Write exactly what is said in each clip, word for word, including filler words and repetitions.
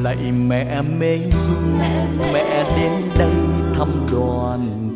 lạy mẹ mê dung, mẹ đến đây thăm đoàn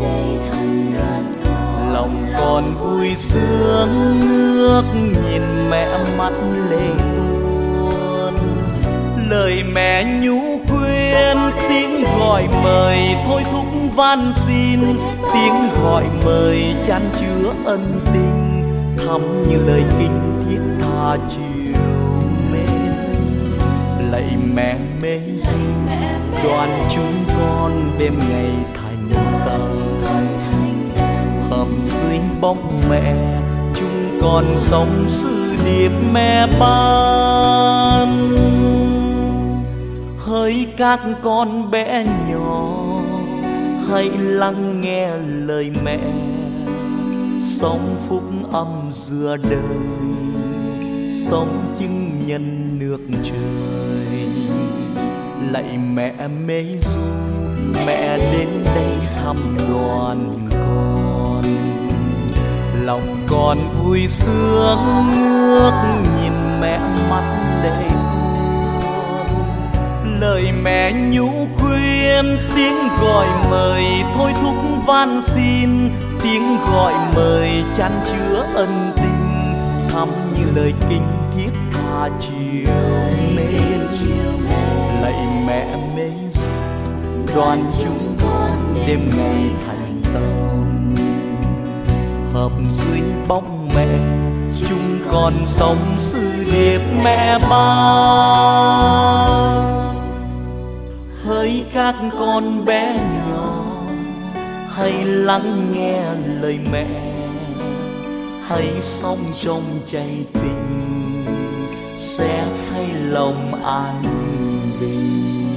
con. Lòng con vui sướng ngước nhìn mẹ mắt lệ tuôn. Lời mẹ nhủ khuyên, tiếng gọi mời thôi thúc van xin, tiếng gọi mời chan chứa ân tình, thắm như lời kinh thiết tha chiều mến. Lạy mẹ mê dung, đoàn chúng con đêm ngày thành tâm, hợp dưới bóng mẹ chúng con sống sự điệp mẹ ban. Hỡi các con bé nhỏ, hãy lắng nghe lời mẹ, sống phúc âm giữa đời, sống chứng nhân nước trời. Lạy mẹ mê dung, mẹ đến đây thăm đoàn con. Lòng con vui sướng ngước nhìn mẹ mắt lệ tuôn. Lời mẹ nhủ khuyên, tiếng gọi mời thôi thúc van xin, tiếng gọi mời chan chứa ân tình, thắm như lời kinh thiết tha chiều mến. Lạy mẹ mê dung, đoàn chúng con đêm ngày thành tâm, hợp dưới bóng mẹ chúng con sống sự điệp mẹ ban. Hỡi các con bé nhỏ, hãy lắng nghe lời mẹ, hãy sống trong cháy tình, sẽ thấy lòng an bình.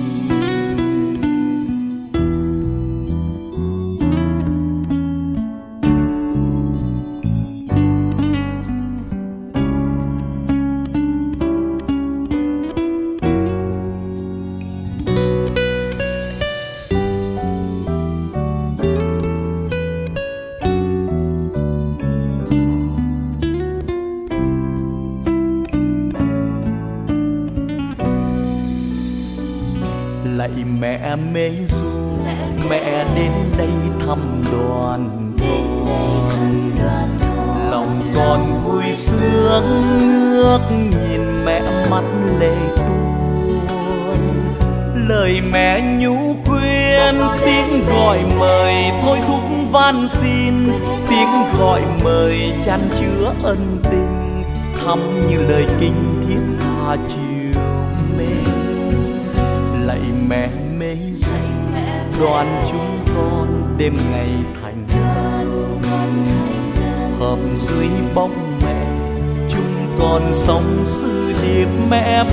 Lạy mẹ mê dung, mẹ đến đây thăm đoàn con. Lòng con vui sướng ngước nhìn mẹ mắt lệ tuôn. Lời mẹ nhủ khuyên, tiếng gọi mời thôi thúc van xin, tiếng gọi mời chan chứa ân tình, thắm như lời kinh thiết tha chiều mến. Lạy mẹ mê dung, đoàn chúng con đêm ngày thành tâm, hợp dưới bóng mẹ chúng con sống sự điệp mẹ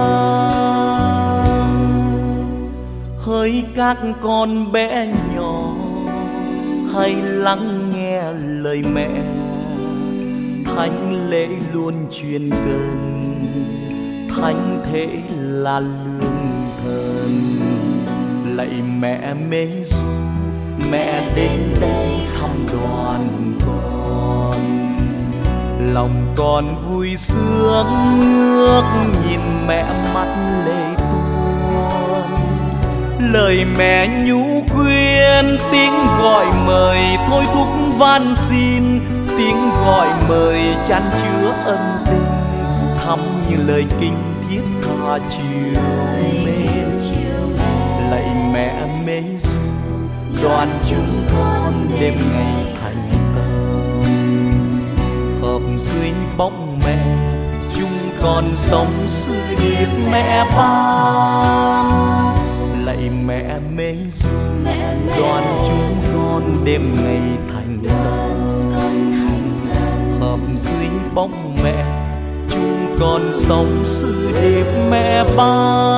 ban. Hỡi các con bé nhỏ, hãy lắng nghe lời mẹ, thánh lễ luôn truyền cần, thánh thể là lương thần. Lạy mẹ mê dung, mẹ đến đây thăm đoàn con. Lòng con vui sướng ngước nhìn mẹ mắt lệ tuôn. Lời mẹ nhủ khuyên, tiếng gọi mời thôi thúc van xin, tiếng gọi mời chan chứa ân tình, thắm như lời kinh thiết tha chiều mến. Lạy mẹ mê dung, đoàn chúng con đêm ngày thành tâm, hợp dưới bóng mẹ chúng con sống sự điệp mẹ ban. Lạy mẹ mê dung, đoàn chúng con đêm ngày thành tâm, hợp dưới bóng mẹ chúng con sống sự điệp mẹ ban.